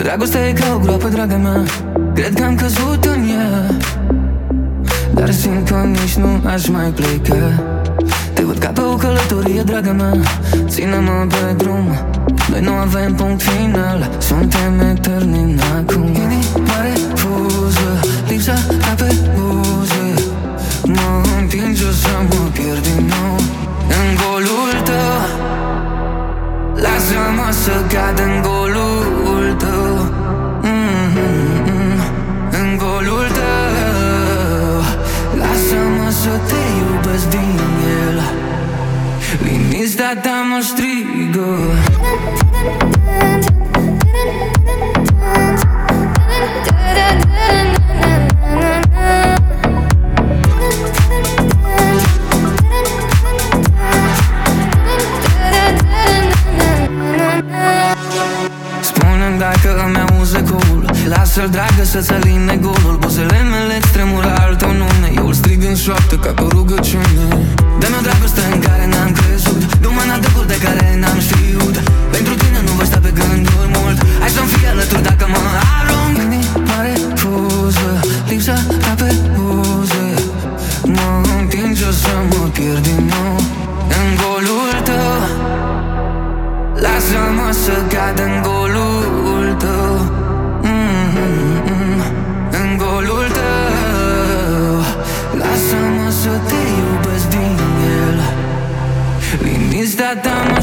Dragostea e ca o groapă, draga mea, cred că am căzut în ea, dar simt că nici nu aș mai pleca. Te văd ca pe o călătorie, draga mea, ține-mă pe drum. Noi nu avem punct final, suntem eterni acum. Inima refuză, lipsa ta pe buze mă împinge să mă pierd din nou în golul tău. Lasă-mă să cad în golul tău, în golul tău. Lasă-mă să te iubesc din el. Liniștea ta mă strigă. Spune-mi dacă îmi auzi ecoul, lasă-l, dragă, să-ți aline golul. Buzele mele tremură al tău nume, eu îl strig în șoaptă ca pe o rugăciune. Dă-mi o dragoste în care n-am crezut, du-mă în adâncuri de care n-am știut. Pentru tine nu voi sta pe gânduri mult, hai să-mi fii alături dacă mă arunc. Inima refuză, lipsa ta pe buze mă împinge să mă pierd din nou în golul tău. Lasă-mă să cad în golul tău, în golul tău. Lasă-mă să te iubesc din el. Liniștea ta